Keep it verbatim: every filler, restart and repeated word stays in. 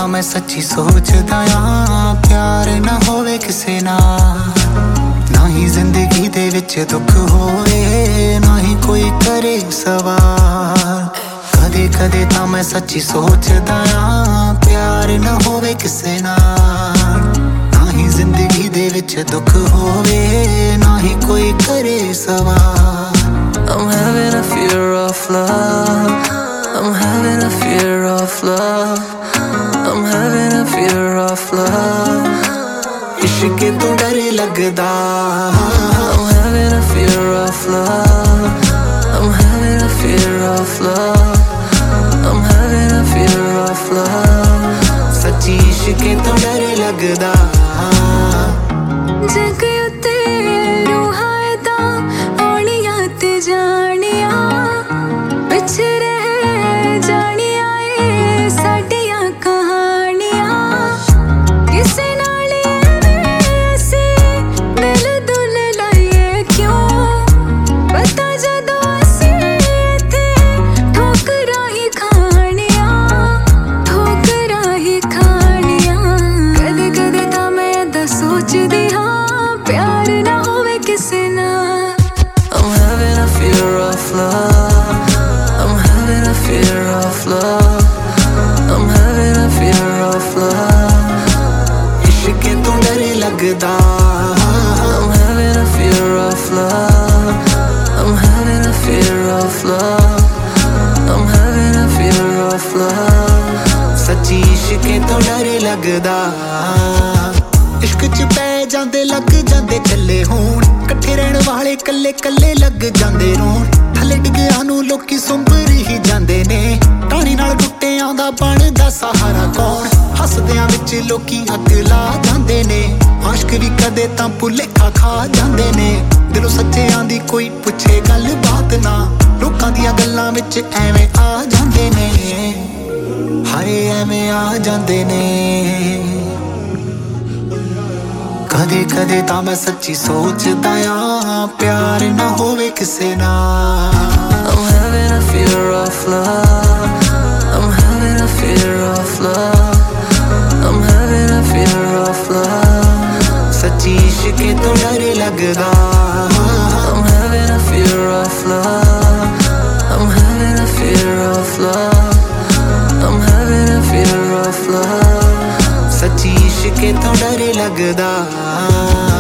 ਤਾਂ ਮੈਂ ਸੱਚੀ ਸੋਚਦਾ ਆਂ ਪਿਆਰ ਨਾ ਹੋਵੇ ਕਿਸੇ ਨਾਲ, ਨਾ ਹੀ ਜ਼ਿੰਦਗੀ ਦੇ ਵਿੱਚ ਦੁੱਖ ਹੋਵੇ, ਨਾ ਹੀ ਕੋਈ ਕਰੇ ਸਵਾਲ। ਕਦੇ ਕਦੇ ਤਾਂ ਮੈਂ ਸੱਚੀ ਸੋਚਦਾ ਆਂ ਪਿਆਰ ਨਾ ਹੋਵੇ ਕਿਸੇ ਨਾਲ, ਨਾ ਹੀ ਜ਼ਿੰਦਗੀ ਦੇ ਵਿੱਚ ਦੁੱਖ ਹੋਵੇ, ਨਾ ਹੀ ਕੋਈ ਕਰੇ ਸਵਾਲ। I'm having a fear of love, I'm having a fear of love, I'm having a fear of love। इश्क तो डर लगदा, I'm having a fear of love, I'm having a fear of love, I'm having a fear of love। सच्ची इश्क तो डर लगदा। जग उत्ते रूहां दा आउणियां ते जाणियां, पिछे रह जाणियां ए साडियां कहानियां। किसे नाल एवें असीं दिल दुल लाइए क्यों, पता जदों असीं इत्थे ठोकरां ही खाणियां, ठोकरां ही खाणियां। कदे कदे तां मैं इदां सोचदी हां प्यार ना होवे किसे नाल। I'm having a fear of love, I'm having a fear of love, I'm having a fear of love। इश्क तो डर लगदा, I'm having a fear of love, I'm having a fear of love, I'm having a fear of love। सच्ची इश्क तो डर लगदा। इश्क च पै जांदे लग जांदे चले होण, कट्ठे रहण वाले कल्ले कल्ले लग जांदे रोण। थल्ले डिग्गियां नूं लोकी सुंबर ही जांदे ने, टाणी नाल टुੱਟਿਆਂ दा ਬਣਦਾ सहारा कौन। हसदियां विच लोकी अग ला जांदे ने, आशिक भी कदे तां भुलेखा खा जांदे ने। दिलों सच्चेयां दी कोई पुछे गल बात ना, लोकां दियां गल्लां विच एवें आ जांदे ने, हाय एवें आ जांदे ने। कदे कदे तां मैं सच्ची सोचदा ਆਂ प्यार ना होवे किसे नाल। I'm having a fear of love, I'm having a fear of love, I'm having a fear of love। सच्ची इश्क तो डर लगदा, I'm having a fear of love, I'm having a fear of love, I'm having a fear of love। सच्ची इश्क तो डर लगदा।